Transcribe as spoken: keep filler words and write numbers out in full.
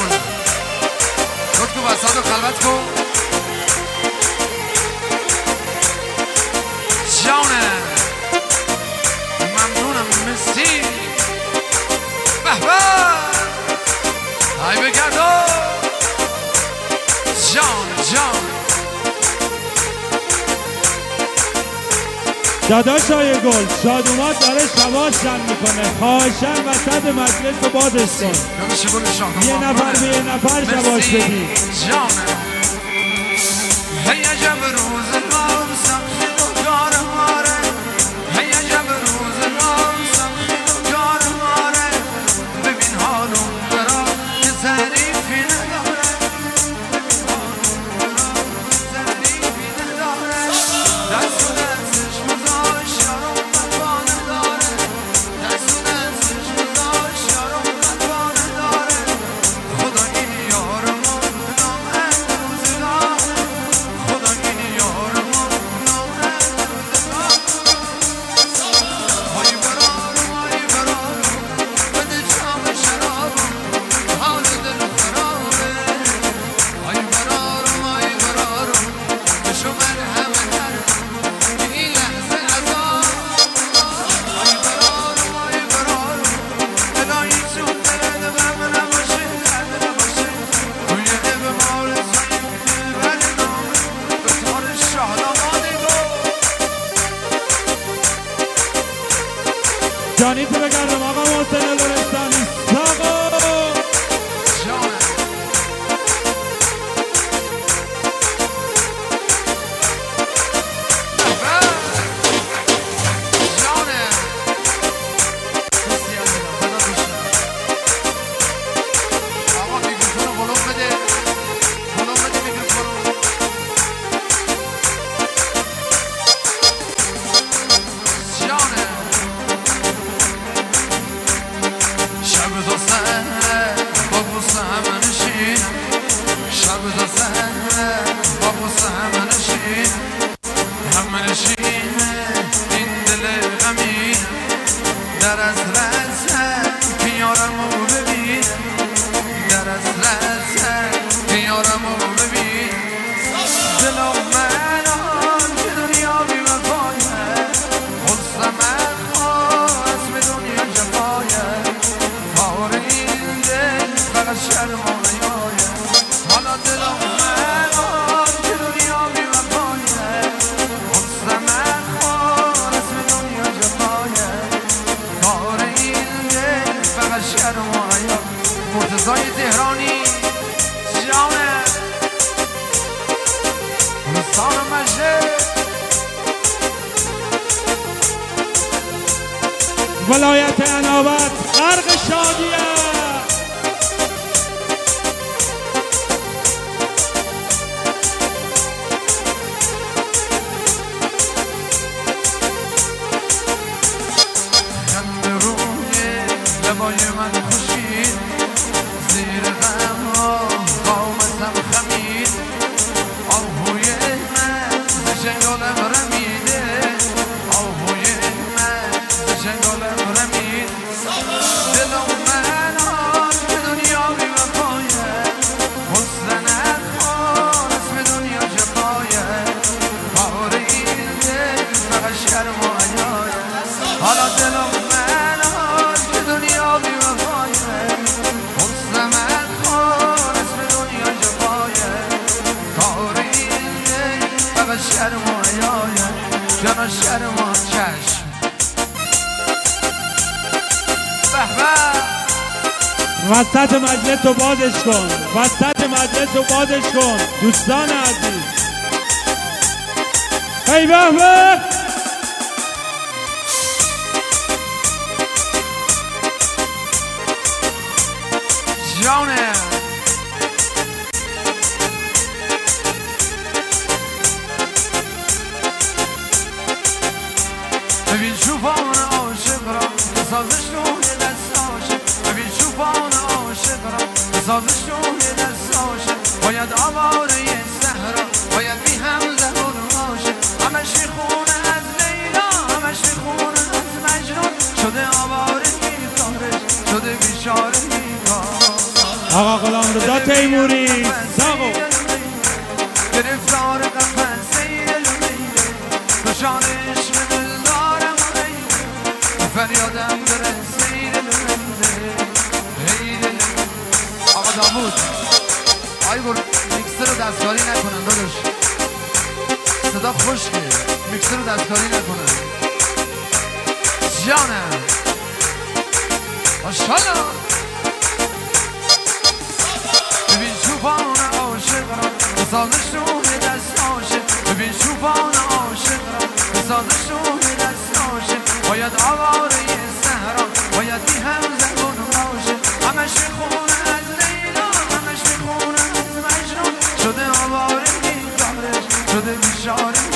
خود کو وسط و خلوت کن جانه ممنونم مسی به به های بگردو جان جان داداشای گل شادومات داره شواش جمع میکنه خواهشن وسط مجلس رو بازش کن یه نفر به یه نفر شواش بدی جانه هی عجب روزگار سخت و کارهاره هی عجب روزگار سخت و کارهاره ببین حالون برا که ظریفی نداره ببین حالون برا که ظریفی نداره دست و دستش گذاشت یارو مطبانه داره دست و دستش گذاشت یارو مطبانه داره خدا این یارمون نام روزگار خدا این یارمون نام روزگار های برارم های برارم بده جام شرابم حال دل خرابه های برارم های برارم بشو مرحمه کرد این لحظه عذاب های برارم های برارم الهی چون دلت غم نباشه درد نباشه توی عیب مال سعیم بر نامه به تار شادامانه گو جانی تو بگردم آقا محسن لرستانی ساقو جانه جانه کسی از اینا بدا دوشن آقا میکروفون رو بلوم بده بلوم بده میکروفون رو جانه شب تا سهره با بوسه همه نشینم شب تا سهره با بوسه همه نشینم همه نشینه این دل غمینم در از رزه که یارمو ببینم در از رزه که یارمو ببینم دلم منان که دنیا بی وفایه خلصم خواست به دنیا جفایه کار این دل فقط شرم و حیایه حالا دلم منان که دنیا بی وفایه خلصم خواست به دنیا جفایه کار این دل فقط شرم و حیایه مرتضای تهرانی جانه مستان مجده ولایت عنابت غرق شادیه خنده روی لبای من خوشید زیر غم ها قامتم خمید آهوی من ز چنگالم رمیده آهوی من ز چنگالم رمید دلم منان که دنیا بی وفایه حسن نخوان اسم دنیا جفایه کار این دل فقط شرم و حیایه حالا دلم منان که دنیا بی وفایه حسن نخوان اسم دنیا جفایه کار این دل فقط شرم و حیایه جانا شرم و چشم به به وسط مجلس رو بازش کن وسط مجلس رو بازش کن دوستان عزیز ای به به جانه ببین چوپان عاشق را سازش روی دست عاشق ببین چوپان عاشق را سازش روی دست عاشق باید آواره صحرا باید بی هم زهور عاشق همش میخونه از لیلا همش میخونه از مجنون شده آواره خارج شده بیچاره آقا غلام رضا شا تیموری ساقو گرفتار قفسه تو شان عشق دل دارم فریادم برسه آقا داوود آی بر میکسر رو دستکاری نکنن داداش صدا خوشگه میکسر رو دستکاری نکنن جانم ماشالله ببین چوبان عاشق را حسادش رو دست عاشق ببین چوبان عاشق را حسادش رو دست عاشق باید آواره سهران باید بی هم زبون عاشق همش میخونه از لیلا همش میخونه از مجنون شده آواره بیدارش شده بیشاره